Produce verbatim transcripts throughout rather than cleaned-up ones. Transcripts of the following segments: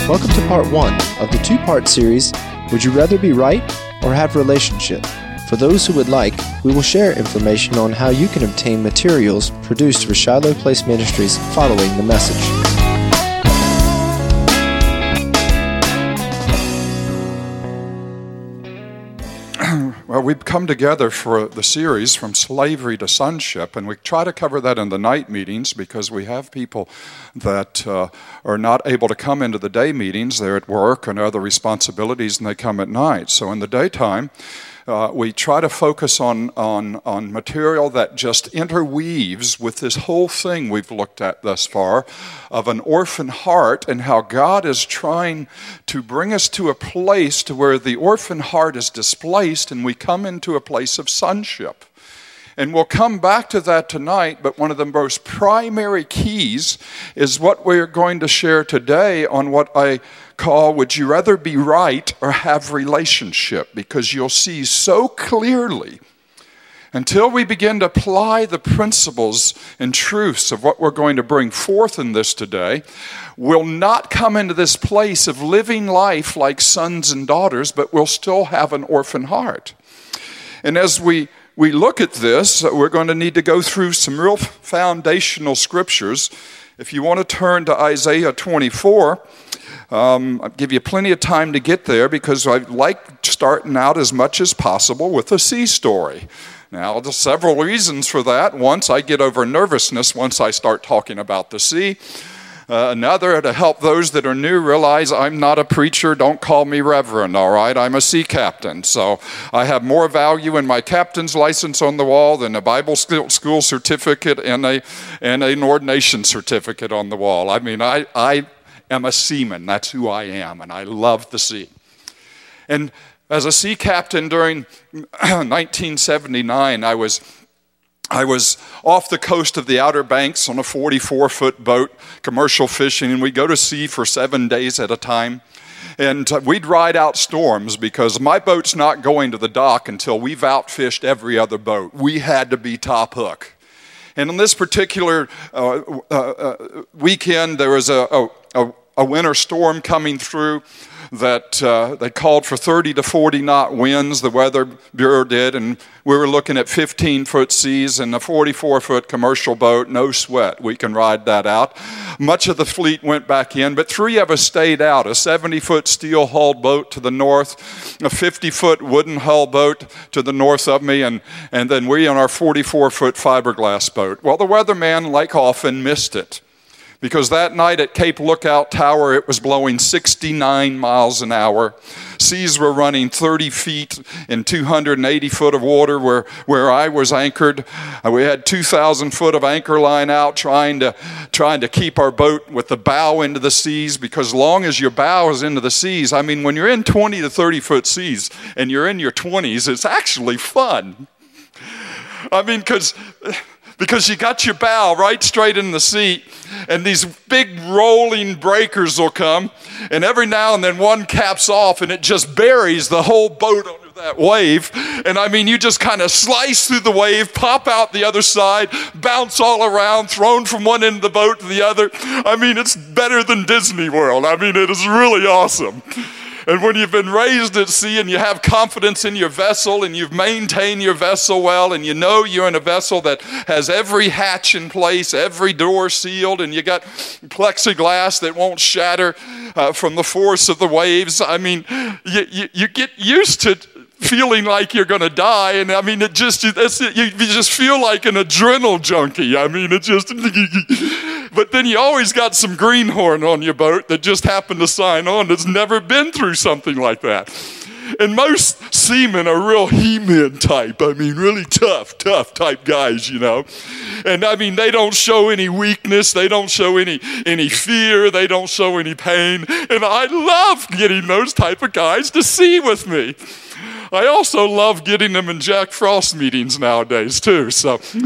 Welcome to part one of the two-part series, Would You Rather Be Right or Have Relationship? For those who would like, we will share information on how you can obtain materials produced for Shiloh Place Ministries following the message. Well, we've come together for the series From Slavery to Sonship, and we try to cover that in the night meetings because we have people that uh, are not able to come into the day meetings. They're at work and other responsibilities, and they come at night. So in the daytime, uh, we try to focus on, on, on material that just interweaves with this whole thing we've looked at thus far of an orphan heart and how God is trying to bring us to a place to where the orphan heart is displaced and we come into a place of sonship. And we'll come back to that tonight, but one of the most primary keys is what we're going to share today on what I call, would you rather be right or have relationship? Because you'll see so clearly, until we begin to apply the principles and truths of what we're going to bring forth in this today, we'll not come into this place of living life like sons and daughters, but we'll still have an orphan heart. And as we, we look at this, we're going to need to go through some real foundational scriptures. If you want to turn to Isaiah twenty-four, Um, I'll give you plenty of time to get there because I like starting out as much as possible with a sea story. Now, there's several reasons for that. Once, I get over nervousness once I start talking about the sea. Uh, another, to help those that are new realize I'm not a preacher. Don't call me reverend, all right? I'm a sea captain. So I have more value in my captain's license on the wall than a Bible school certificate and, a, and an ordination certificate on the wall. I mean, I... I am a seaman. That's who I am, and I love the sea. And as a sea captain during nineteen seventy-nine, I was I was off the coast of the Outer Banks on a forty-four foot boat, commercial fishing, and we'd go to sea for seven days at a time. And we'd ride out storms because my boat's not going to the dock until we've outfished every other boat. We had to be top hook. And on this particular uh, uh, uh, weekend, there was a, a, a winter storm coming through that uh, they called for thirty to forty knot winds, the Weather Bureau did, and we were looking at fifteen foot seas and a forty-four foot commercial boat, no sweat. We can ride that out. Much of the fleet went back in, but three of us stayed out, a seventy foot steel-hulled boat to the north, a fifty foot wooden hull boat to the north of me, and, and then we on our forty-four foot fiberglass boat. Well, the weatherman, like often, missed it. Because that night at Cape Lookout Tower, it was blowing sixty-nine miles an hour. Seas were running thirty feet in two hundred eighty foot of water where, where I was anchored. We had two thousand foot of anchor line out trying to, trying to keep our boat with the bow into the seas, because long as your bow is into the seas, I mean, when you're in twenty to thirty foot seas and you're in your twenties, it's actually fun. I mean, because... Because you got your bow right straight in the seat, and these big rolling breakers will come, and every now and then one caps off, and it just buries the whole boat under that wave. And I mean, you just kind of slice through the wave, pop out the other side, bounce all around, thrown from one end of the boat to the other. I mean, it's better than Disney World. I mean, it is really awesome. And when you've been raised at sea and you have confidence in your vessel and you've maintained your vessel well and you know you're in a vessel that has every hatch in place, every door sealed, and you got plexiglass that won't shatter uh, from the force of the waves, I mean, you, you, you get used to feeling like you're going to die, and I mean, it just, that's it, you, you just feel like an adrenal junkie. I mean, it just... But then you always got some greenhorn on your boat that just happened to sign on that's never been through something like that. And most seamen are real he-men type. I mean, really tough, tough type guys, you know. And I mean, they don't show any weakness. They don't show any, any fear. They don't show any pain. And I love getting those type of guys to sea with me. I also love getting them in Jack Frost meetings nowadays, too. So...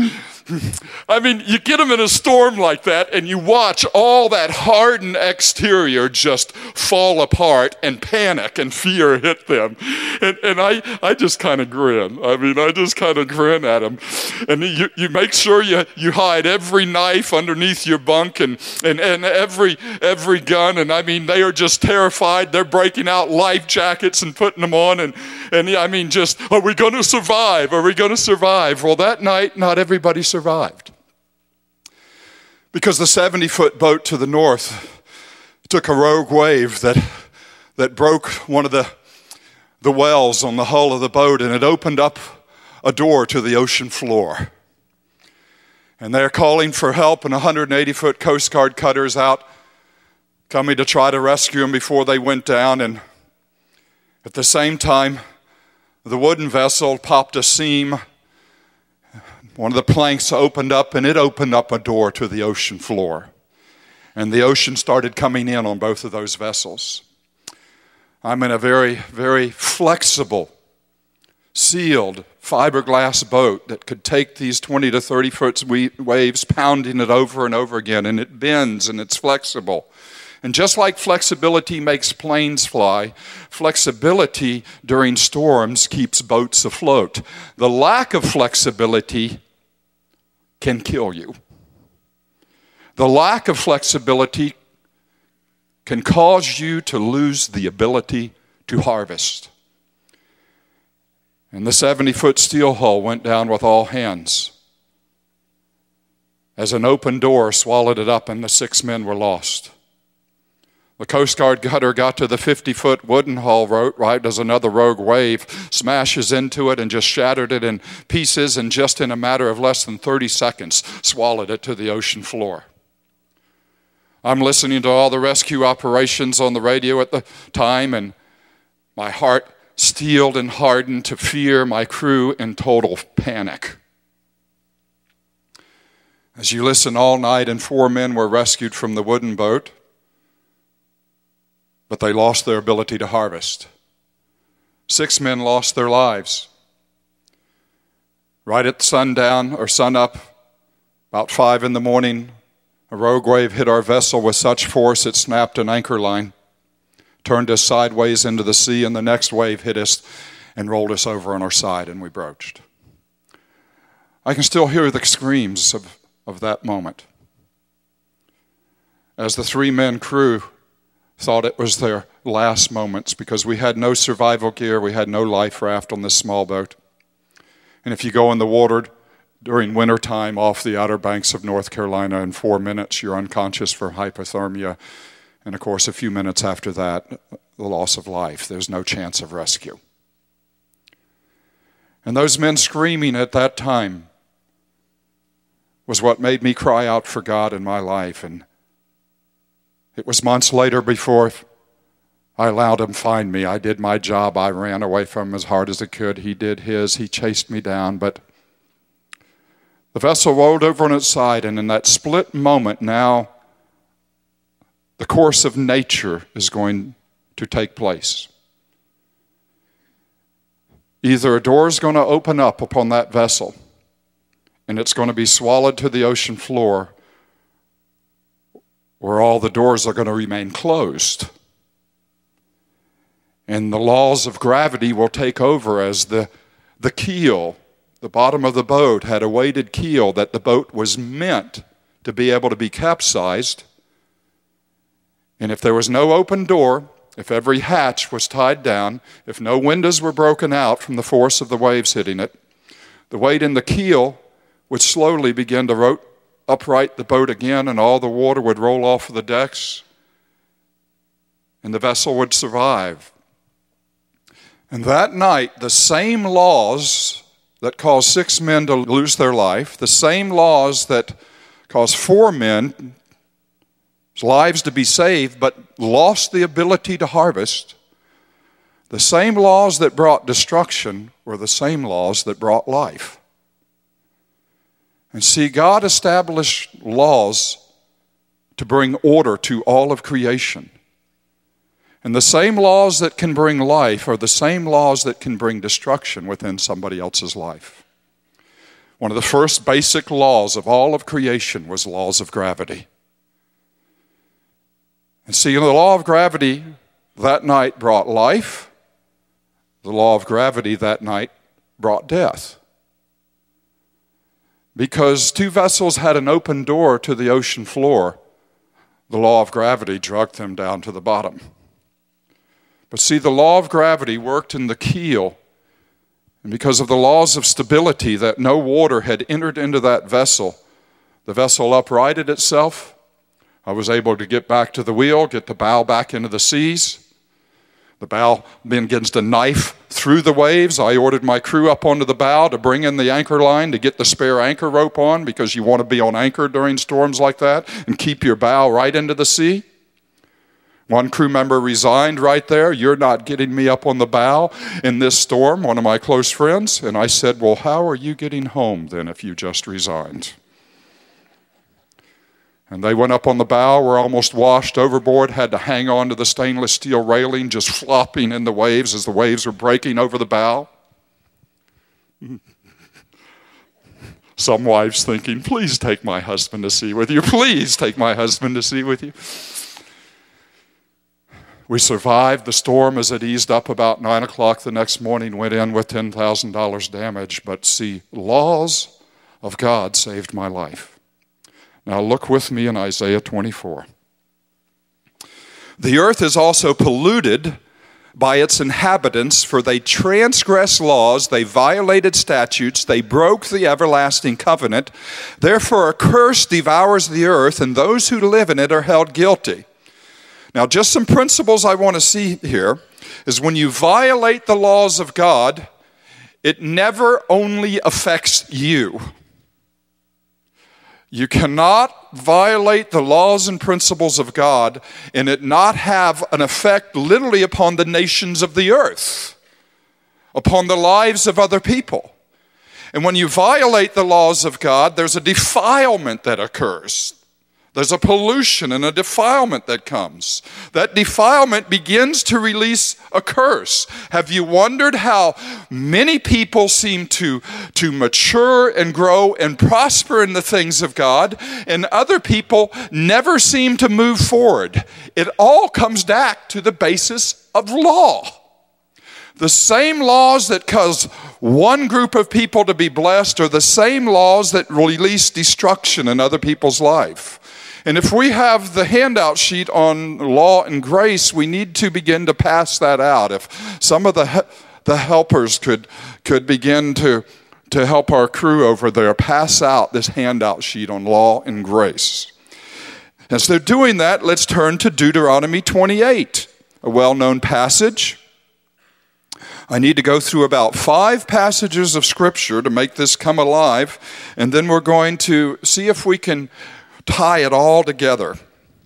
I mean, you get them in a storm like that, and you watch all that hardened exterior just fall apart, and panic and fear hit them. And, and I, I just kind of grin. I mean, I just kind of grin at them. And you, you make sure you, you hide every knife underneath your bunk and, and, and every, every gun. And I mean, they are just terrified. They're breaking out life jackets and putting them on. And, and I mean, just, are we going to survive? Are we going to survive? Well, that night, not everybody survived. Because the seventy-foot boat to the north took a rogue wave that, that broke one of the, the wells on the hull of the boat, and it opened up a door to the ocean floor. And they're calling for help, and one hundred eighty foot Coast Guard cutters out coming to try to rescue them before they went down. And at the same time, the wooden vessel popped a seam. One of the planks opened up, and it opened up a door to the ocean floor. And the ocean started coming in on both of those vessels. I'm in a very, very flexible, sealed fiberglass boat that could take these twenty to thirty foot waves, pounding it over and over again, and it bends and it's flexible. And just like flexibility makes planes fly, flexibility during storms keeps boats afloat. The lack of flexibility can kill you. The lack of flexibility can cause you to lose the ability to harvest. And the seventy-foot steel hull went down with all hands as an open door swallowed it up, and the six men were lost. The Coast Guard cutter got to the fifty-foot wooden hull, right as another rogue wave smashes into it and just shattered it in pieces, and just in a matter of less than thirty seconds swallowed it to the ocean floor. I'm listening to all the rescue operations on the radio at the time, and my heart steeled and hardened to fear, my crew in total panic. As you listen all night, and four men were rescued from the wooden boat, but they lost their ability to harvest. Six men lost their lives. Right at sundown or sunup, about five in the morning, a rogue wave hit our vessel with such force it snapped an anchor line, turned us sideways into the sea, and the next wave hit us and rolled us over on our side, and we broached. I can still hear the screams of, of that moment as the three men crew thought it was their last moments, because we had no survival gear, we had no life raft on this small boat. And if you go in the water during wintertime off the Outer Banks of North Carolina, in four minutes you're unconscious for hypothermia. And of course, a few minutes after that, the loss of life. There's no chance of rescue. And those men screaming at that time was what made me cry out for God in my life. And it was months later before I allowed him find me. I did my job. I ran away from him as hard as I could. He did his. He chased me down. But the vessel rolled over on its side, and in that split moment now, the course of nature is going to take place. Either a door is going to open up upon that vessel, and it's going to be swallowed to the ocean floor, or all the doors are going to remain closed. And the laws of gravity will take over as the, the keel, the bottom of the boat had a weighted keel that the boat was meant to be able to be capsized. And if there was no open door, if every hatch was tied down, if no windows were broken out from the force of the waves hitting it, the weight in the keel would slowly begin to rotate upright the boat again, and all the water would roll off of the decks, and the vessel would survive. And that night, the same laws that caused six men to lose their life, the same laws that caused four men's lives to be saved but lost the ability to harvest, the same laws that brought destruction were the same laws that brought life. And see, God established laws to bring order to all of creation. And the same laws that can bring life are the same laws that can bring destruction within somebody else's life. One of the first basic laws of all of creation was laws of gravity. And see, the law of gravity that night brought life. The law of gravity that night brought death. Because two vessels had an open door to the ocean floor, the law of gravity dragged them down to the bottom. But see, the law of gravity worked in the keel, and because of the laws of stability that no water had entered into that vessel, the vessel uprighted itself. I was able to get back to the wheel, get the bow back into the seas. The bow begins to knife through the waves. I ordered my crew up onto the bow to bring in the anchor line to get the spare anchor rope on, because you want to be on anchor during storms like that and keep your bow right into the sea. One crew member resigned right there. "You're not getting me up on the bow in this storm," one of my close friends. And I said, "Well, how are you getting home then if you just resigned?" And they went up on the bow, were almost washed overboard, had to hang on to the stainless steel railing, just flopping in the waves as the waves were breaking over the bow. Some wives thinking, "Please take my husband to sea with you. Please take my husband to sea with you." We survived the storm as it eased up about nine o'clock the next morning, went in with ten thousand dollars damage. But see, laws of God saved my life. Now look with me in Isaiah twenty-four. "The earth is also polluted by its inhabitants, for they transgressed laws, they violated statutes, they broke the everlasting covenant. Therefore a curse devours the earth, and those who live in it are held guilty." Now just some principles I want to see here is when you violate the laws of God, it never only affects you. You cannot violate the laws and principles of God and it not have an effect literally upon the nations of the earth, upon the lives of other people. And when you violate the laws of God, there's a defilement that occurs. There's a pollution and a defilement that comes. That defilement begins to release a curse. Have you wondered how many people seem to, to mature and grow and prosper in the things of God, and other people never seem to move forward? It all comes back to the basis of law. The same laws that cause one group of people to be blessed are the same laws that release destruction in other people's life. And if we have the handout sheet on law and grace, we need to begin to pass that out. If some of the the helpers could could begin to, to help our crew over there pass out this handout sheet on law and grace. As they're doing that, let's turn to Deuteronomy twenty-eight, a well-known passage. I need to go through about five passages of Scripture to make this come alive, and then we're going to see if we can tie it all together.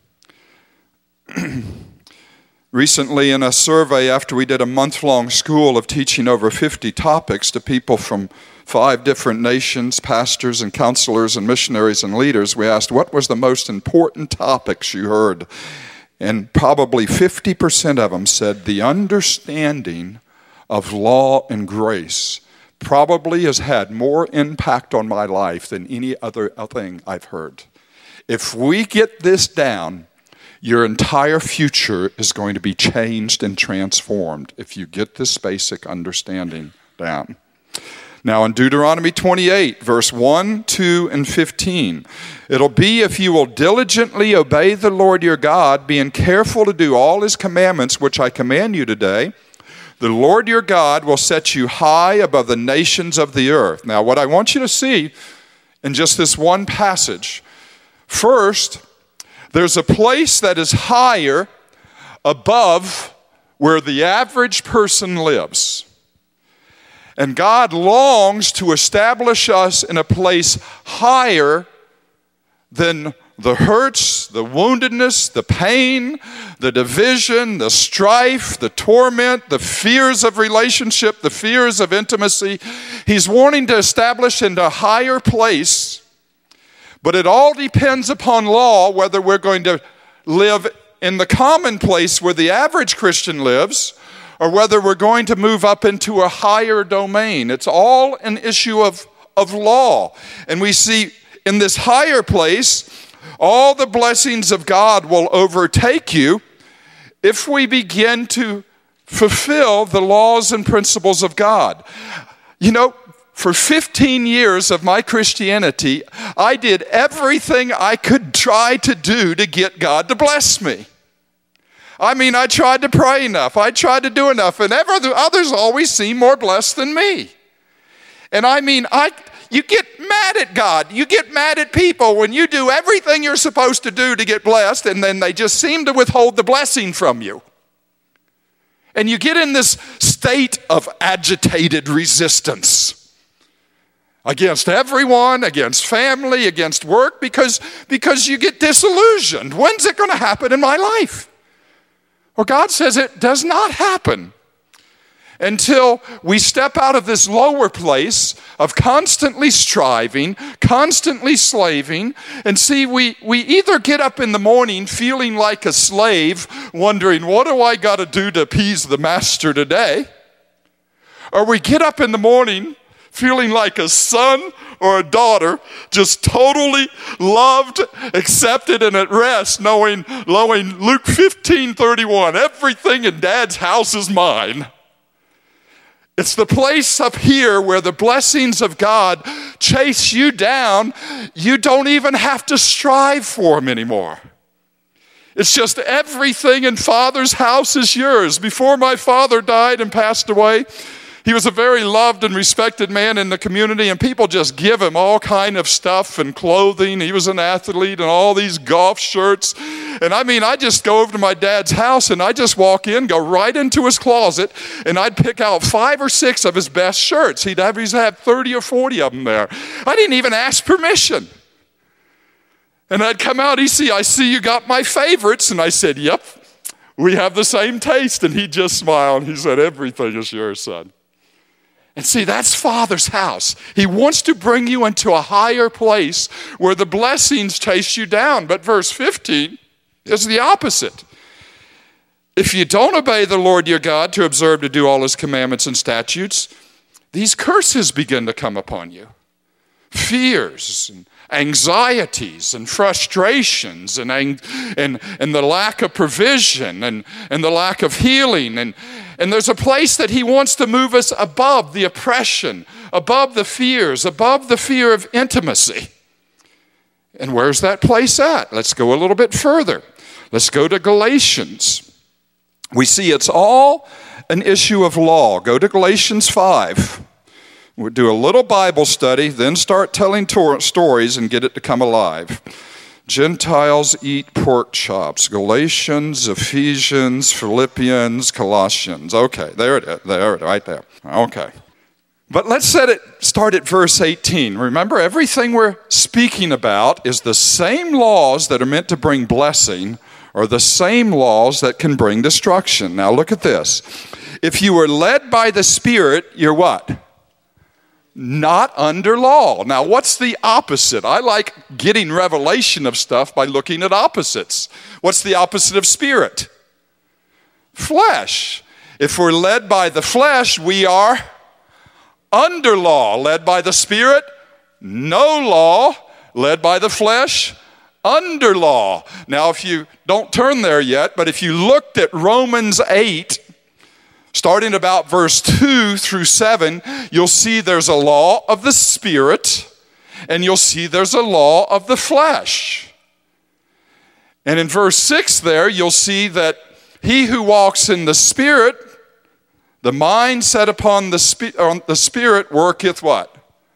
Recently, in a survey after we did a month-long school of teaching over fifty topics to people from five different nations, pastors and counselors and missionaries and leaders, we asked, what was the most important topics you heard? And probably fifty percent of them said the understanding of law and grace probably has had more impact on my life than any other thing I've heard. If we get this down, your entire future is going to be changed and transformed if you get this basic understanding down. Now in Deuteronomy twenty-eight, verse one, two, and fifteen, "It'll be if you will diligently obey the Lord your God, being careful to do all his commandments, which I command you today, the Lord your God will set you high above the nations of the earth." Now what I want you to see in just this one passage, first, there's a place that is higher above where the average person lives. And God longs to establish us in a place higher than the hurts, the woundedness, the pain, the division, the strife, the torment, the fears of relationship, the fears of intimacy. He's wanting to establish in a higher place. But it all depends upon law, whether we're going to live in the common place where the average Christian lives, or whether we're going to move up into a higher domain. It's all an issue of, of law. And we see in this higher place, all the blessings of God will overtake you if we begin to fulfill the laws and principles of God. You know, for fifteen years of my Christianity, I did everything I could try to do to get God to bless me. I mean, I tried to pray enough. I tried to do enough. And ever, others always seem more blessed than me. And I mean, I you get mad at God. You get mad at people when you do everything you're supposed to do to get blessed, and then they just seem to withhold the blessing from you. And you get in this state of agitated resistance against everyone, against family, against work, because, because you get disillusioned. When's it going to happen in my life? Well, God says it does not happen until we step out of this lower place of constantly striving, constantly slaving, and see, we, we either get up in the morning feeling like a slave, wondering, what do I got to do to appease the master today? Or we get up in the morning feeling like a son or a daughter, just totally loved, accepted, and at rest, knowing, knowing Luke fifteen thirty-one, everything in Dad's house is mine. It's the place up here where the blessings of God chase you down. You don't even have to strive for them anymore. It's just everything in Father's house is yours. Before my father died and passed away, he was a very loved and respected man in the community, and people just give him all kind of stuff and clothing. He was an athlete and all these golf shirts. And I mean, I just go over to my dad's house and I just walk in, go right into his closet, and I'd pick out five or six of his best shirts. He'd have, he'd have thirty or forty of them there. I didn't even ask permission. And I'd come out, he'd see, I see you got my favorites. And I said, yep, we have the same taste. And he just smiled. He said, everything is yours, son. And see, that's Father's house. He wants to bring you into a higher place where the blessings chase you down. But verse fifteen is the opposite. If you don't obey the Lord your God to observe to do all his commandments and statutes, these curses begin to come upon you. Fears and anxieties and frustrations and, and, and the lack of provision and, and the lack of healing. And, and there's a place that he wants to move us above the oppression, above the fears, above the fear of intimacy. And where's that place at? Let's go a little bit further. Let's go to Galatians. We see it's all an issue of law. Go to Galatians five. We'll do a little Bible study, then start telling tor- stories and get it to come alive. Gentiles eat pork chops. Galatians, Ephesians, Philippians, Colossians. Okay, there it is. There it is, right there. Okay. But let's set it, start at verse eighteen. Remember, everything we're speaking about is the same laws that are meant to bring blessing are the same laws that can bring destruction. Now look at this. If you are led by the Spirit, you're what? Not under law. Now, what's the opposite? I like getting revelation of stuff by looking at opposites. What's the opposite of spirit? Flesh. If we're led by the flesh, we are under law. Led by the Spirit, no law. Led by the flesh, under law. Now, if you don't turn there yet, but if you looked at Romans eight, starting about verse two through seven, you'll see there's a law of the Spirit, and you'll see there's a law of the flesh. And in verse six there, you'll see that he who walks in the Spirit, the mind set upon the, spi- on the Spirit worketh what?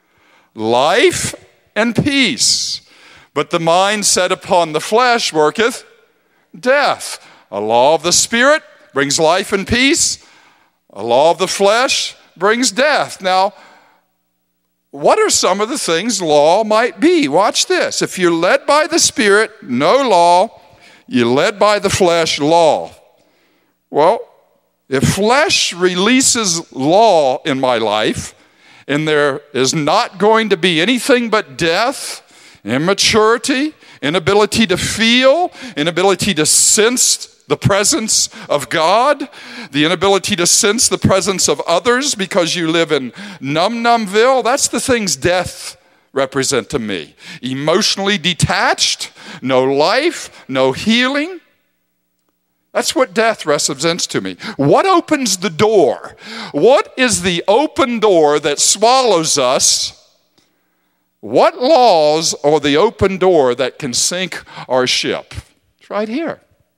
Life and peace. But the mind set upon the flesh worketh death. A law of the Spirit brings life and peace. A law of the flesh brings death. Now, what are some of the things law might be? Watch this. If you're led by the Spirit, no law. You're led by the flesh, law. Well, if flesh releases law in my life, and there is not going to be anything but death, immaturity, inability to feel, inability to sense the presence of God, the inability to sense the presence of others because you live in Num-Numville. That's the things death represent to me. Emotionally detached, no life, no healing. That's what death represents to me. What opens the door? What is the open door that swallows us? What laws are the open door that can sink our ship? It's right here.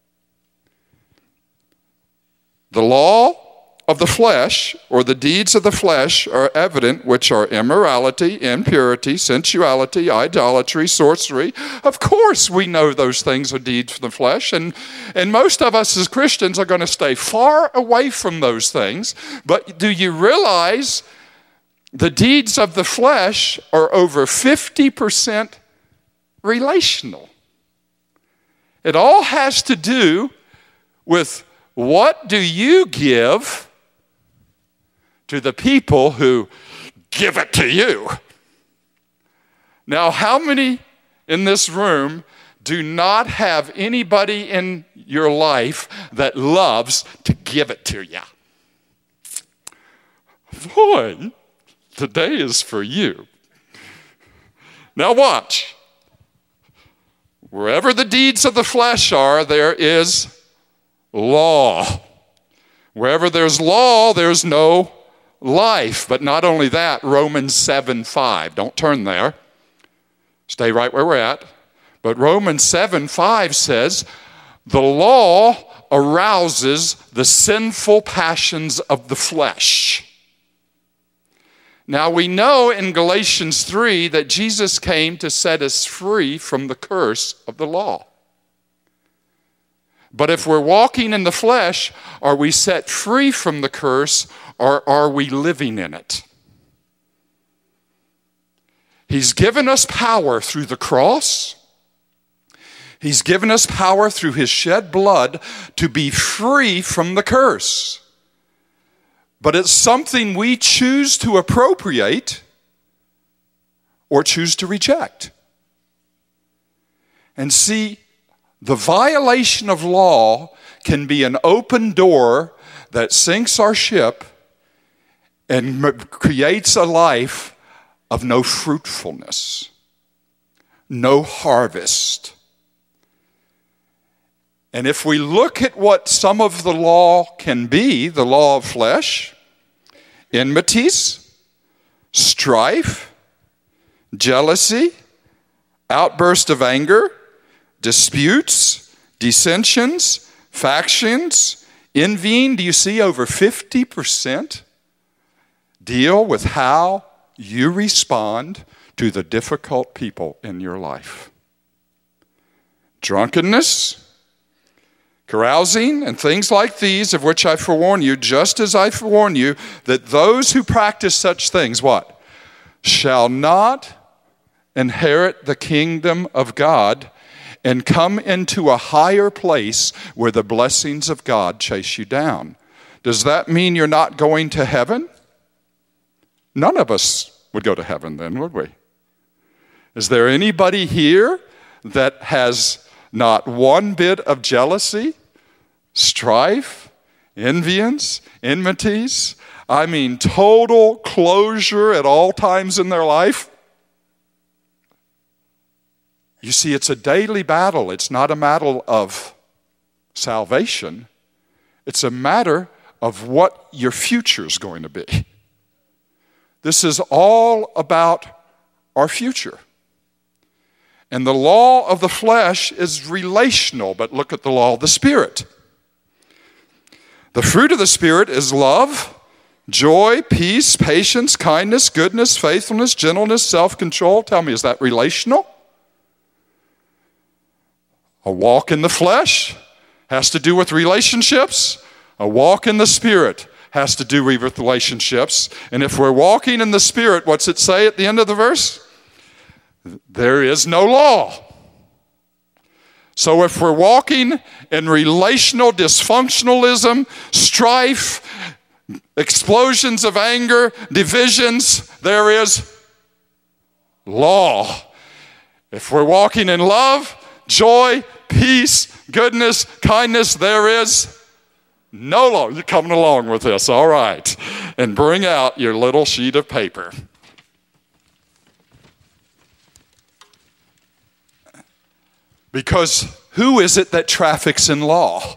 The law of the flesh, or the deeds of the flesh, are evident, which are immorality, impurity, sensuality, idolatry, sorcery. Of course we know those things are deeds of the flesh, and, and most of us as Christians are going to stay far away from those things. But do you realize the deeds of the flesh are over fifty percent relational? It all has to do with what do you give to the people who give it to you. Now, how many in this room do not have anybody in your life that loves to give it to you? Boy, today is for you. Now watch. Wherever the deeds of the flesh are, there is law. Wherever there's law, there's no life. But not only that, Romans seven five. Don't turn there. Stay right where we're at. But Romans seven five says, the law arouses the sinful passions of the flesh. Now we know in Galatians three that Jesus came to set us free from the curse of the law. But if we're walking in the flesh, are we set free from the curse, or are we living in it? He's given us power through the cross. He's given us power through his shed blood to be free from the curse. But it's something we choose to appropriate or choose to reject. And see, the violation of law can be an open door that sinks our ship and m- creates a life of no fruitfulness, no harvest. And if we look at what some of the law can be, the law of flesh, enmities, strife, jealousy, outburst of anger, disputes, dissensions, factions, envying. Do you see over fifty percent deal with how you respond to the difficult people in your life? Drunkenness, carousing, and things like these, of which I forewarn you, just as I forewarn you, that those who practice such things, what? Shall not inherit the kingdom of God and come into a higher place where the blessings of God chase you down. Does that mean you're not going to heaven? None of us would go to heaven then, would we? Is there anybody here that has not one bit of jealousy, strife, envyings, enmities? I mean, total closure at all times in their life? You see, it's a daily battle. It's not a matter of salvation. It's a matter of what your future is going to be. This is all about our future. And the law of the flesh is relational, but look at the law of the Spirit. The fruit of the Spirit is love, joy, peace, patience, kindness, goodness, faithfulness, gentleness, self-control. Tell me, is that relational? A walk in the flesh has to do with relationships. A walk in the Spirit has to do with relationships. And if we're walking in the Spirit, what's it say at the end of the verse? There is no law. So if we're walking in relational dysfunctionalism, strife, explosions of anger, divisions, there is law. If we're walking in love, joy, peace, goodness, kindness, there is no law. You're coming along with this, all right. And bring out your little sheet of paper. Because who is it that traffics in law?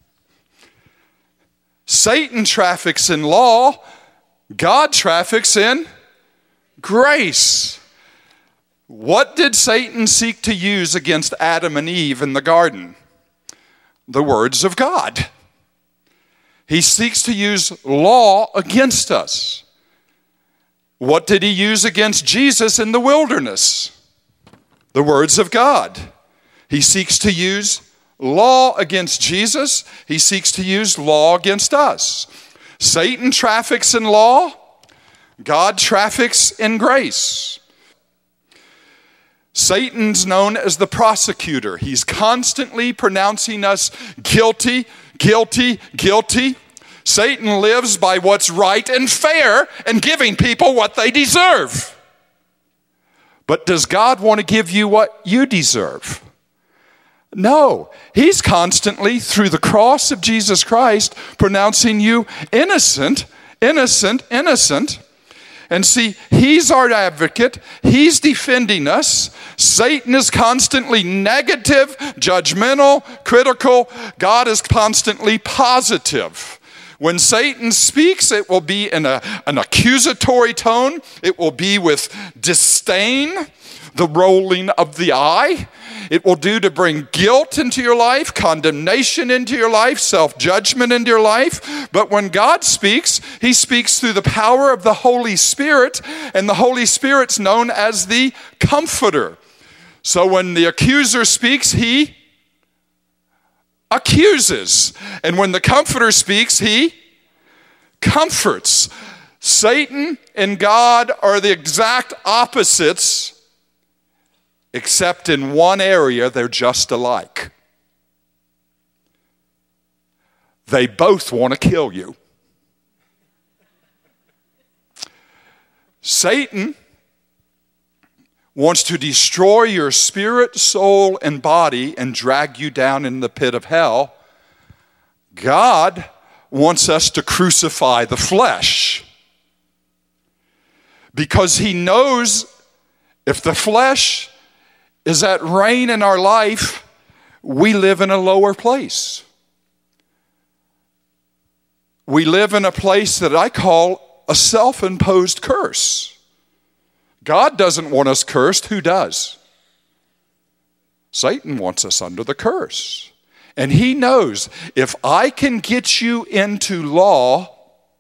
Satan traffics in law. God traffics in grace. What did Satan seek to use against Adam and Eve in the garden? The words of God. He seeks to use law against us. What did he use against Jesus in the wilderness? The words of God. He seeks to use law against Jesus. He seeks to use law against us. Satan traffics in law. God traffics in grace. Satan's known as the prosecutor. He's constantly pronouncing us guilty, guilty, guilty. Satan lives by what's right and fair and giving people what they deserve. But does God want to give you what you deserve? No. He's constantly, through the cross of Jesus Christ, pronouncing you innocent, innocent, innocent. And see, he's our advocate. He's defending us. Satan is constantly negative, judgmental, critical. God is constantly positive. When Satan speaks, it will be in a, an accusatory tone. It will be with disdain, the rolling of the eye. It will do to bring guilt into your life, condemnation into your life, self-judgment into your life. But when God speaks, he speaks through the power of the Holy Spirit, and the Holy Spirit's known as the Comforter. So when the accuser speaks, he accuses. And when the Comforter speaks, he comforts. Satan and God are the exact opposites, except in one area, they're just alike. They both want to kill you. Satan wants to destroy your spirit, soul, and body and drag you down in the pit of hell. God wants us to crucify the flesh, because he knows if the flesh is at reign in our life, we live in a lower place. We live in a place that I call a self-imposed curse. God doesn't want us cursed. Who does? Satan wants us under the curse. And he knows if I can get you into law,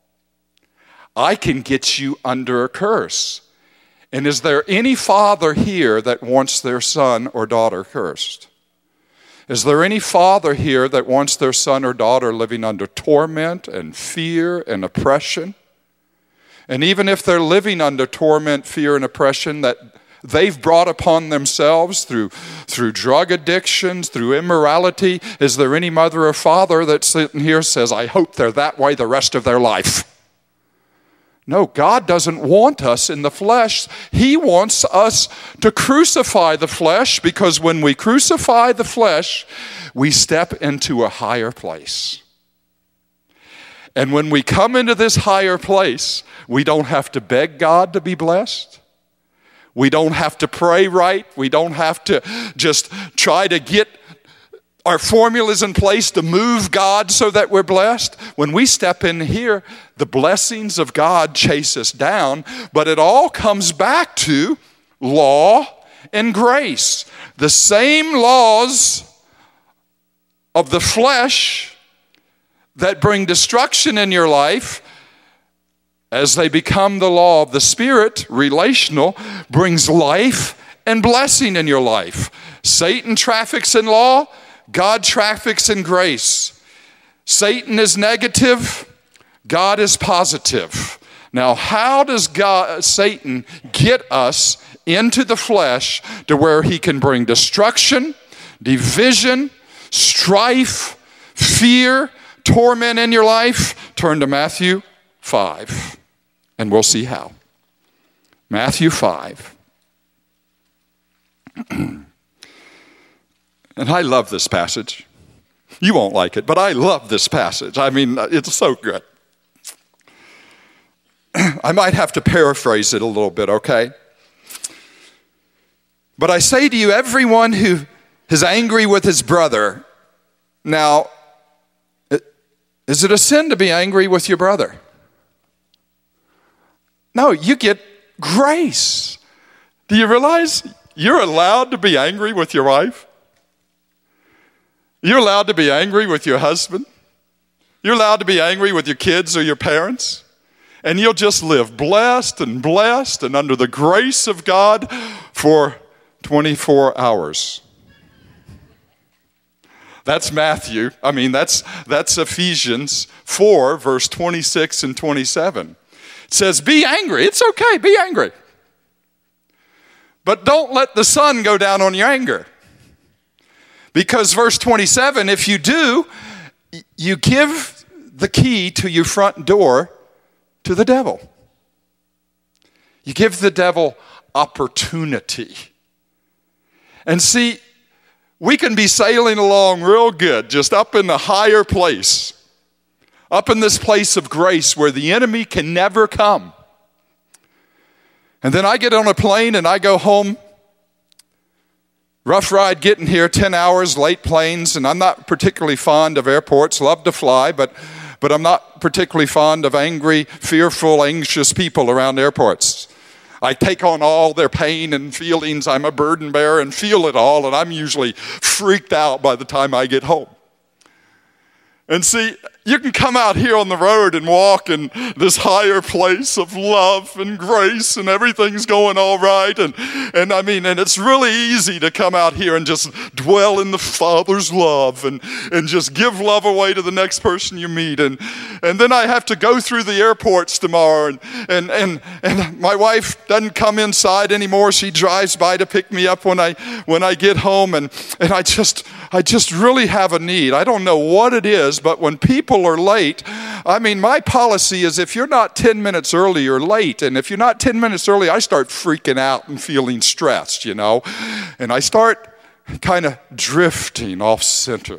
I can get you under a curse. And is there any father here that wants their son or daughter cursed? Is there any father here that wants their son or daughter living under torment and fear and oppression? And even if they're living under torment, fear, and oppression that they've brought upon themselves through, through drug addictions, through immorality, is there any mother or father that's sitting here says, I hope they're that way the rest of their life? No, God doesn't want us in the flesh. He wants us to crucify the flesh, because when we crucify the flesh, we step into a higher place. And when we come into this higher place, we don't have to beg God to be blessed. We don't have to pray right. We don't have to just try to get our formulas in place to move God so that we're blessed. When we step in here, the blessings of God chase us down, but it all comes back to law and grace. The same laws of the flesh that bring destruction in your life, as they become the law of the Spirit, relational, brings life and blessing in your life. Satan traffics in law, God traffics in grace. Satan is negative, God is positive. Now, how does God, Satan get us into the flesh to where he can bring destruction, division, strife, fear, torment in your life? Turn to Matthew five, and we'll see how. Matthew five. And I love this passage. You won't like it, but I love this passage. I mean, it's so good. I might have to paraphrase it a little bit, okay? But I say to you, everyone who is angry with his brother. Now, is it a sin to be angry with your brother? No, you get grace. Do you realize you're allowed to be angry with your wife? You're allowed to be angry with your husband. You're allowed to be angry with your kids or your parents. And you'll just live blessed and blessed and under the grace of God for twenty-four hours. That's Matthew. I mean, that's, that's Ephesians four, verse twenty-six and twenty-seven. It says, be angry. It's okay, be angry. But don't let the sun go down on your anger. Because verse twenty-seven, if you do, you give the key to your front door to the devil. You give the devil opportunity. And see, we can be sailing along real good, just up in the higher place, up in this place of grace where the enemy can never come. And then I get on a plane and I go home. Rough ride getting here, ten hours, late planes, and I'm not particularly fond of airports, love to fly, but, but I'm not particularly fond of angry, fearful, anxious people around airports. I take on all their pain and feelings. I'm a burden bearer and feel it all, and I'm usually freaked out by the time I get home. And see, you can come out here on the road and walk in this higher place of love and grace and everything's going all right. And, and I mean, and it's really easy to come out here and just dwell in the Father's love and, and just give love away to the next person you meet. And, and then I have to go through the airports tomorrow and, and, and, and my wife doesn't come inside anymore. She drives by to pick me up when I, when I get home. And, and I just, I just really have a need. I don't know what it is, but when people are late, I mean, my policy is if you're not ten minutes early, you're late. And if you're not ten minutes early, I start freaking out and feeling stressed, you know. And I start kind of drifting off center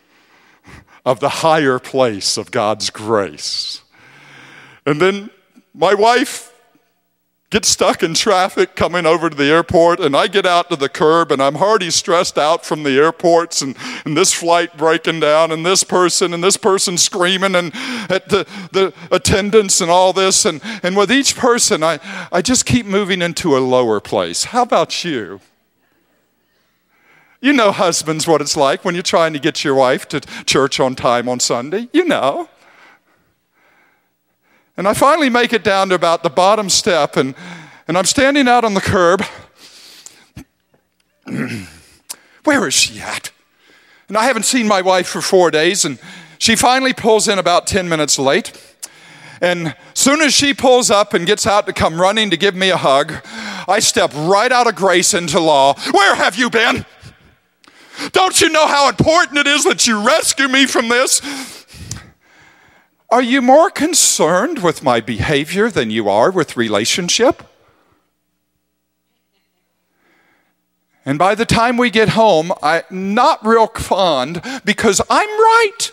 of the higher place of God's grace. And then my wife get stuck in traffic coming over to the airport, and I get out to the curb, and I'm already stressed out from the airports, and, and this flight breaking down, and this person, and this person screaming, and at the, the attendants and all this, and, and with each person, I, I just keep moving into a lower place. How about you? You know, husbands, what it's like when you're trying to get your wife to church on time on Sunday. You know. And I finally make it down to about the bottom step, and, and I'm standing out on the curb. Where is she at? And I haven't seen my wife for four days, and she finally pulls in about ten minutes late. And soon as she pulls up and gets out to come running to give me a hug, I step right out of grace into law. Where have you been? Don't you know how important it is that you rescue me from this? Are you more concerned with my behavior than you are with relationship? And by the time we get home, I'm not real fond because I'm right.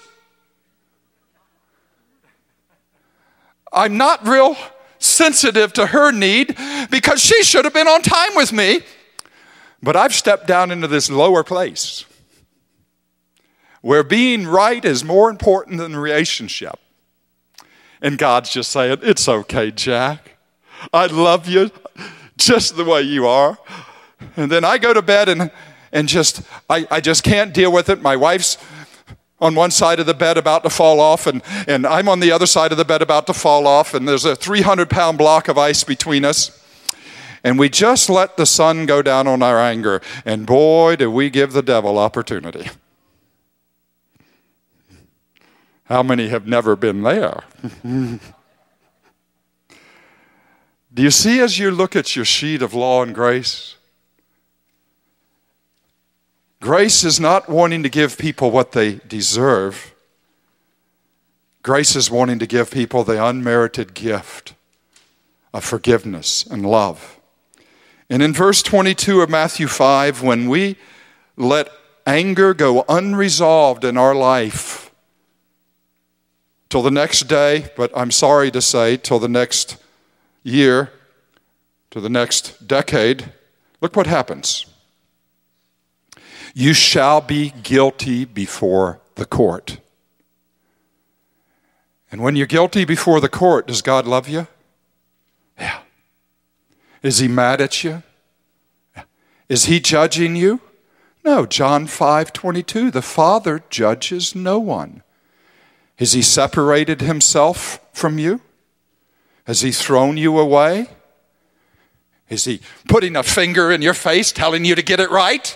I'm not real sensitive to her need because she should have been on time with me. But I've stepped down into this lower place where being right is more important than relationship. And God's just saying, it's okay, Jack. I love you just the way you are. And then I go to bed and, and just, I, I just can't deal with it. My wife's on one side of the bed about to fall off, and, and I'm on the other side of the bed about to fall off, and there's a three hundred pound block of ice between us. And we just let the sun go down on our anger. And boy, do we give the devil opportunity. How many have never been there? Do you see as you look at your sheet of law and grace? Grace is not wanting to give people what they deserve. Grace is wanting to give people the unmerited gift of forgiveness and love. And in verse twenty-two of Matthew five, when we let anger go unresolved in our life till the next day, but I'm sorry to say, till the next year, to the next decade, look what happens. You shall be guilty before the court. And when you're guilty before the court, does God love you? Yeah. Is he mad at you? Yeah. Is he judging you? No. John five twenty-two, the Father judges no one. Has he separated himself from you? Has he thrown you away? Is he putting a finger in your face telling you to get it right?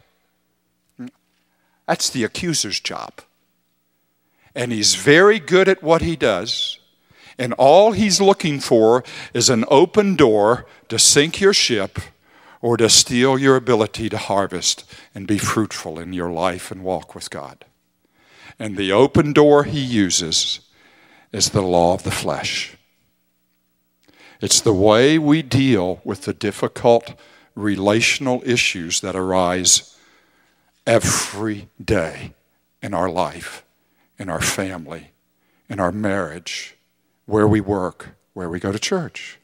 That's the accuser's job. And he's very good at what he does. And all he's looking for is an open door to sink your ship or to steal your ability to harvest and be fruitful in your life and walk with God. And the open door he uses is the law of the flesh. It's the way we deal with the difficult relational issues that arise every day in our life, in our family, in our marriage, where we work, where we go to church.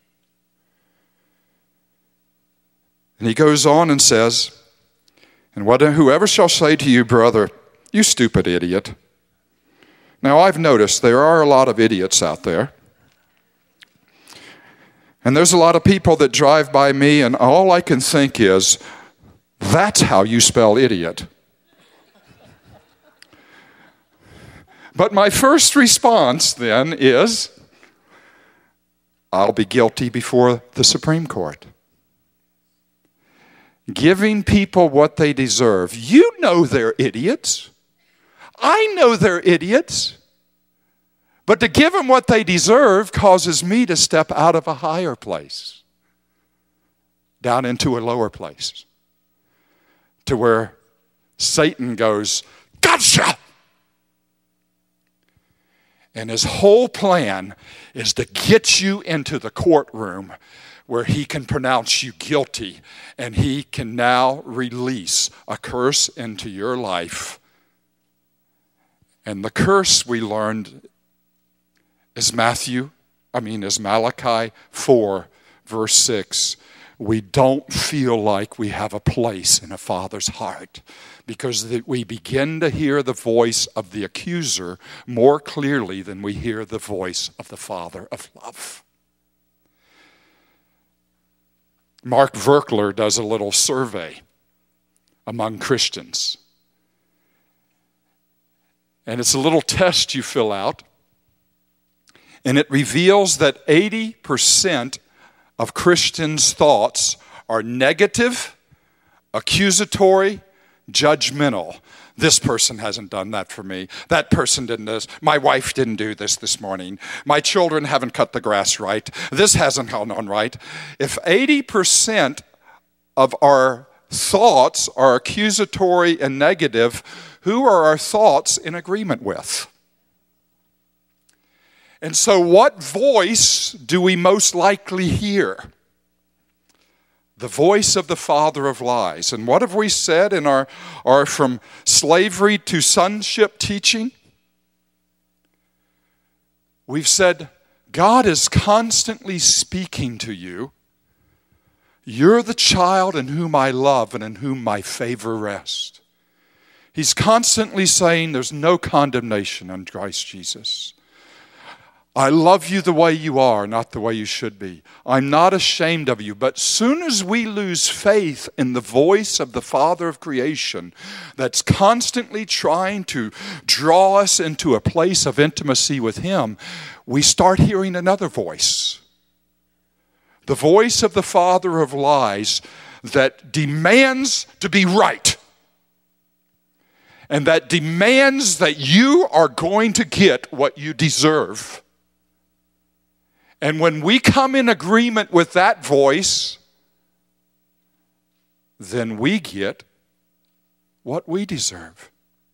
And he goes on and says, and what, whoever shall say to you, brother, you stupid idiot. Now I've noticed there are a lot of idiots out there. And there's a lot of people that drive by me and all I can think is, that's how you spell idiot. But my first response then is, I'll be guilty before the Supreme Court. Giving people what they deserve. You know they're idiots. I know they're idiots. But to give them what they deserve causes me to step out of a higher place, down into a lower place, to where Satan goes, gotcha! And his whole plan is to get you into the courtroom where he can pronounce you guilty and he can now release a curse into your life. And the curse we learned is Matthew, I mean is Malachi four, verse six. We don't feel like we have a place in a father's heart because we begin to hear the voice of the accuser more clearly than we hear the voice of the Father of love. Mark Verkler does a little survey among Christians. And it's a little test you fill out. And it reveals that eighty percent of Christians' thoughts are negative, accusatory, judgmental. This person hasn't done that for me. That person didn't do this. My wife didn't do this this morning. My children haven't cut the grass right. This hasn't gone on right. If eighty percent of our thoughts are accusatory and negative, who are our thoughts in agreement with? And so what voice do we most likely hear? The voice of the father of lies. And what have we said in our, our from slavery to sonship teaching? We've said, God is constantly speaking to you. You're the child in whom I love and in whom my favor rests. He's constantly saying there's no condemnation in Christ Jesus. I love you the way you are, not the way you should be. I'm not ashamed of you. But soon as we lose faith in the voice of the Father of creation that's constantly trying to draw us into a place of intimacy with Him, we start hearing another voice. The voice of the father of lies that demands to be right. And that demands that you are going to get what you deserve. And when we come in agreement with that voice, then we get what we deserve.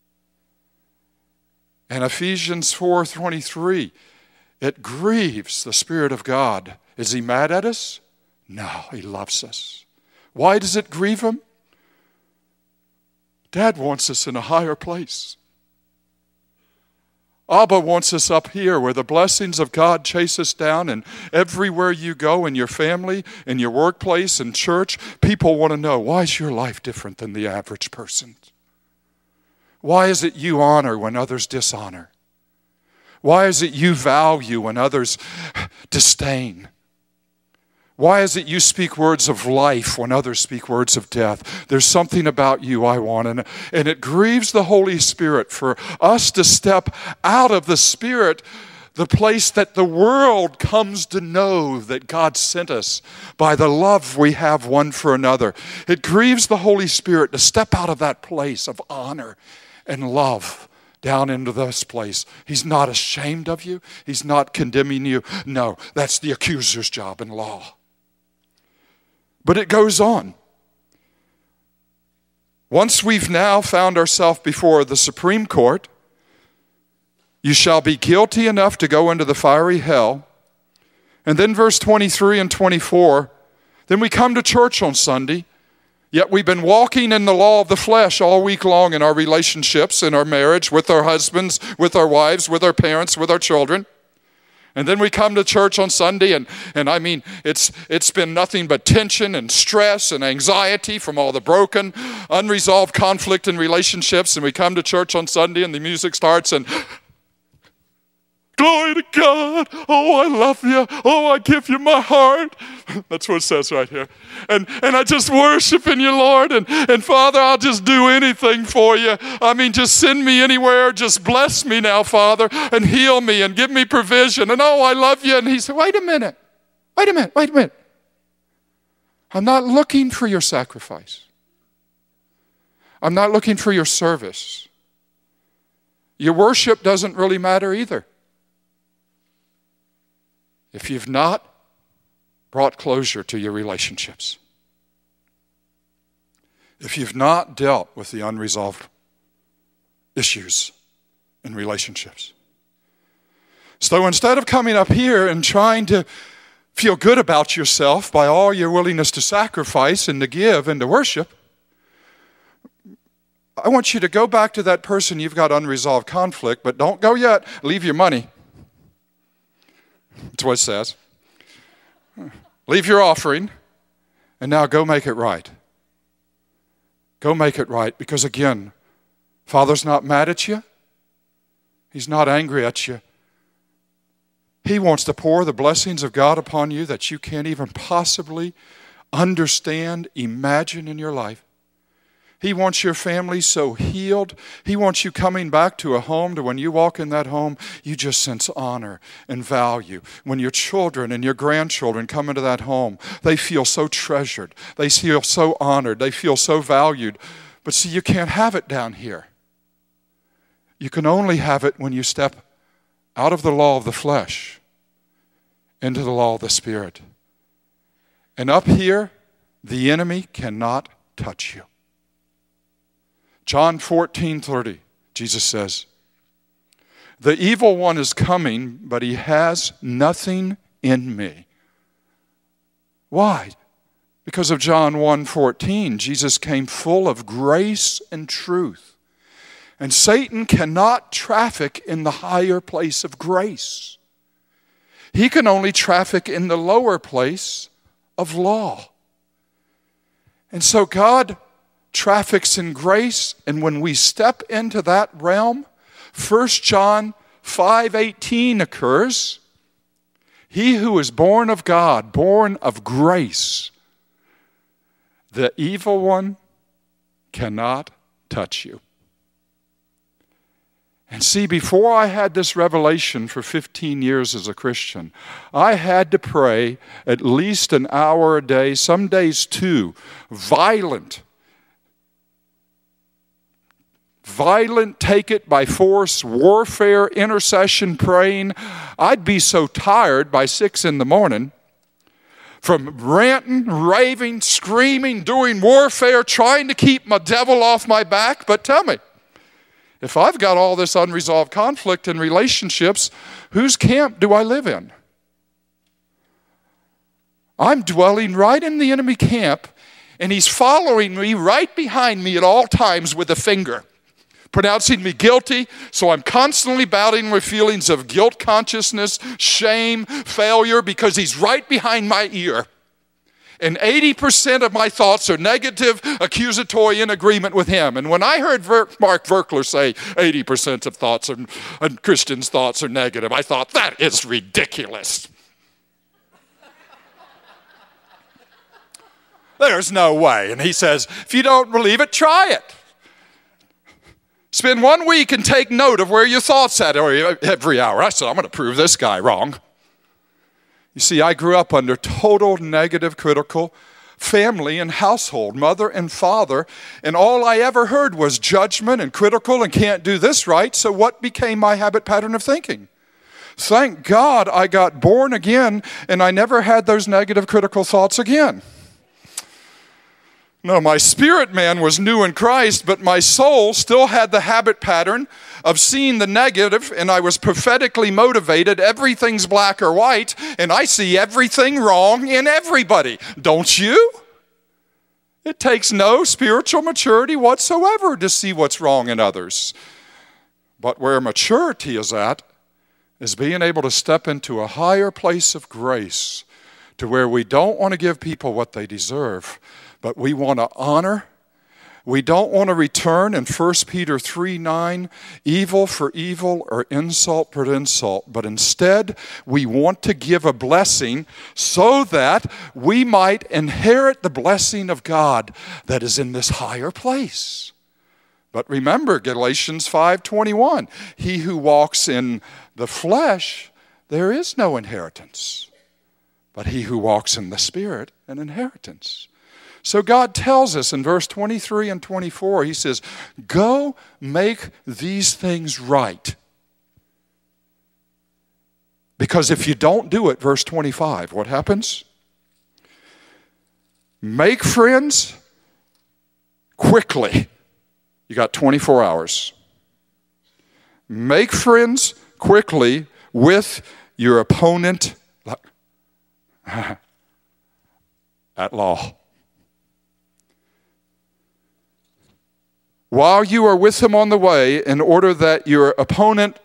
And Ephesians four twenty-three, it grieves the Spirit of God. Is He mad at us? No, He loves us. Why does it grieve Him? Dad wants us in a higher place. Abba wants us up here where the blessings of God chase us down, and everywhere you go in your family, in your workplace, in church, people want to know, why is your life different than the average person? Why is it you honor when others dishonor? Why is it you value when others disdain? Why is it you speak words of life when others speak words of death? There's something about you I want. And, and it grieves the Holy Spirit for us to step out of the Spirit, the place that the world comes to know that God sent us by the love we have one for another. It grieves the Holy Spirit to step out of that place of honor and love down into this place. He's not ashamed of you. He's not condemning you. No, that's the accuser's job in law. But it goes on. Once we've now found ourselves before the Supreme Court, you shall be guilty enough to go into the fiery hell. And then verse twenty-three and twenty-four, then we come to church on Sunday, yet we've been walking in the law of the flesh all week long in our relationships, in our marriage, with our husbands, with our wives, with our parents, with our children. And then we come to church on Sunday, and, and I mean, it's it's been nothing but tension and stress and anxiety from all the broken, unresolved conflict in relationships. And we come to church on Sunday, and the music starts, and glory to God. Oh, I love you. Oh, I give you my heart. That's what it says right here. And and I just worship in you, Lord. And, and Father, I'll just do anything for you. I mean, just send me anywhere. Just bless me now, Father, and heal me and give me provision. And oh, I love you. And he said, wait a minute. Wait a minute. Wait a minute. I'm not looking for your sacrifice. I'm not looking for your service. Your worship doesn't really matter either. If you've not brought closure to your relationships, if you've not dealt with the unresolved issues in relationships. So instead of coming up here and trying to feel good about yourself by all your willingness to sacrifice and to give and to worship, I want you to go back to that person you've got unresolved conflict, but don't go yet. Leave your money. That's what it says. Leave your offering, and now go make it right. Go make it right, because again, Father's not mad at you. He's not angry at you. He wants to pour the blessings of God upon you that you can't even possibly understand, imagine in your life. He wants your family so healed. He wants you coming back to a home to when you walk in that home, you just sense honor and value. When your children and your grandchildren come into that home, they feel so treasured. They feel so honored. They feel so valued. But see, you can't have it down here. You can only have it when you step out of the law of the flesh into the law of the Spirit. And up here, the enemy cannot touch you. John fourteen thirty, Jesus says, the evil one is coming, but he has nothing in me. Why? Because of John one fourteen, Jesus came full of grace and truth. And Satan cannot traffic in the higher place of grace. He can only traffic in the lower place of law. And so God traffics in grace, and when we step into that realm, First John five eighteen occurs. He who is born of God, born of grace, the evil one cannot touch you. And see, before I had this revelation for fifteen years as a Christian, I had to pray at least an hour a day, some days two, violent Violent, take it by force, warfare, intercession, praying. I'd be so tired by six in the morning from ranting, raving, screaming, doing warfare, trying to keep my devil off my back. But tell me, if I've got all this unresolved conflict in relationships, whose camp do I live in? I'm dwelling right in the enemy camp, And he's following me right behind me at all times with a finger, pronouncing me guilty. So I'm constantly battling with feelings of guilt consciousness, shame, failure, because he's right behind my ear. And eighty percent of my thoughts are negative, accusatory, in agreement with him. And when I heard Ver- Mark Verkler say eighty percent of thoughts are, and Christians' thoughts are negative, I thought, that is ridiculous. There's no way. And he says, if you don't believe it, try it. Spend one week and take note of where your thoughts at every hour. I said, I'm going to prove this guy wrong. You see, I grew up under total negative, critical family and household, mother and father, and all I ever heard was judgment and critical and can't do this right. So what became my habit pattern of thinking? Thank God I got born again and I never had those negative, critical thoughts again. No, my spirit man was new in Christ, but my soul still had the habit pattern of seeing the negative, and I was prophetically motivated. Everything's black or white, and I see everything wrong in everybody. Don't you? It takes no spiritual maturity whatsoever to see what's wrong in others. But where maturity is at is being able to step into a higher place of grace to where we don't want to give people what they deserve, but we want to honor. We don't want to return in First Peter three nine, evil for evil or insult for insult, but instead we want to give a blessing so that we might inherit the blessing of God that is in this higher place. But remember Galatians five twenty-one, he who walks in the flesh, there is no inheritance, but he who walks in the Spirit, an inheritance. So God tells us in verse twenty-three and twenty-four, he says, go make these things right. Because if you don't do it, verse twenty-five, what happens? Make friends quickly. You got twenty-four hours. Make friends quickly with your opponent at law. While you are with him on the way, in order that your opponent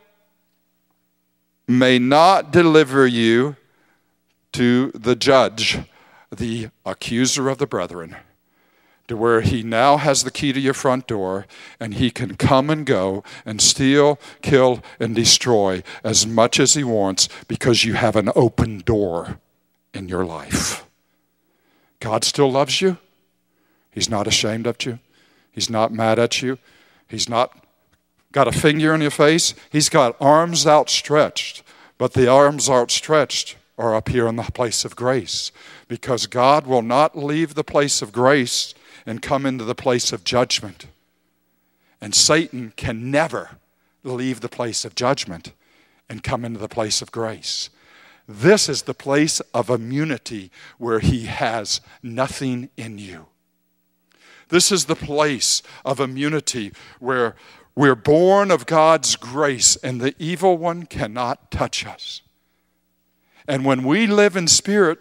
may not deliver you to the judge, the accuser of the brethren, to where he now has the key to your front door, and he can come and go and steal, kill, and destroy as much as he wants because you have an open door in your life. God still loves you. He's not ashamed of you. He's not mad at you. He's not got a finger in your face. He's got arms outstretched. But the arms outstretched are up here in the place of grace. Because God will not leave the place of grace and come into the place of judgment. And Satan can never leave the place of judgment and come into the place of grace. This is the place of immunity where he has nothing in you. This is the place of immunity where we're born of God's grace and the evil one cannot touch us. And when we live in spirit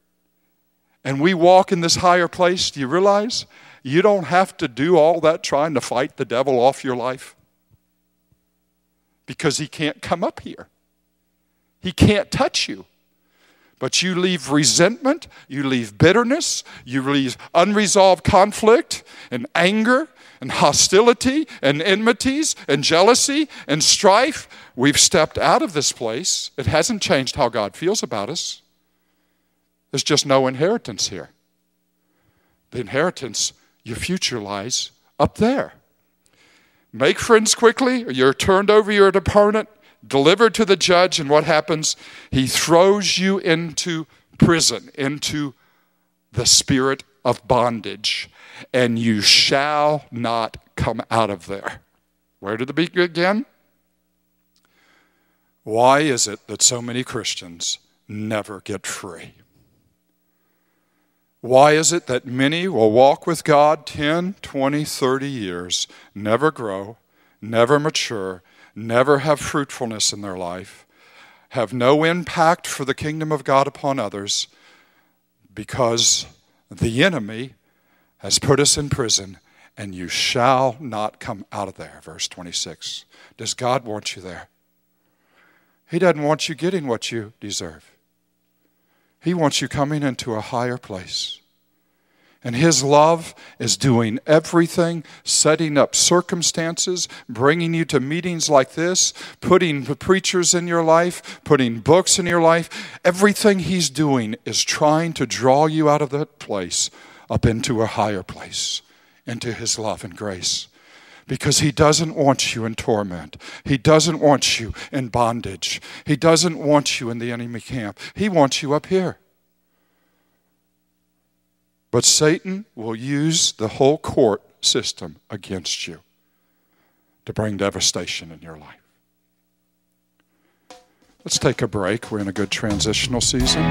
and we walk in this higher place, do you realize you don't have to do all that trying to fight the devil off your life? Because he can't come up here. He can't touch you. But you leave resentment, you leave bitterness, you leave unresolved conflict and anger and hostility and enmities and jealousy and strife. We've stepped out of this place. It hasn't changed how God feels about us. There's just no inheritance here. The inheritance, your future lies up there. Make friends quickly, or you're turned over your opponent, delivered to the judge, and what happens? He throws you into prison, into the spirit of bondage, and you shall not come out of there. Where did it begin? Why is it that so many Christians never get free? Why is it that many will walk with God ten, twenty, thirty years, never grow, never mature, never have fruitfulness in their life, have no impact for the kingdom of God upon others, because the enemy has put us in prison, and you shall not come out of there. Verse twenty-six. Does God want you there? He doesn't want you getting what you deserve. He wants you coming into a higher place. And His love is doing everything, setting up circumstances, bringing you to meetings like this, putting preachers in your life, putting books in your life. Everything He's doing is trying to draw you out of that place up into a higher place, into His love and grace. Because He doesn't want you in torment. He doesn't want you in bondage. He doesn't want you in the enemy camp. He wants you up here. But Satan will use the whole court system against you to bring devastation in your life. Let's take a break. We're in a good transitional season.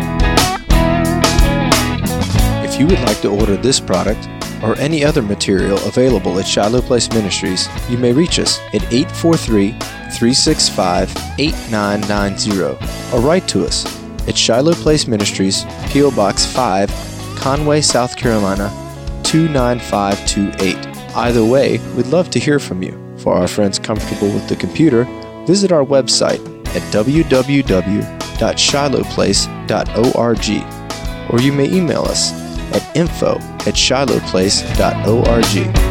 If you would like to order this product or any other material available at Shiloh Place Ministries, you may reach us at eight four three, three six five, eight nine nine zero or write to us at Shiloh Place Ministries, P O Box five, Conway, South Carolina, two nine five two eight. Either way, we'd love to hear from you. For our friends comfortable with the computer, visit our website at w w w dot shiloh place dot org, or you may email us at info at shiloh place dot org.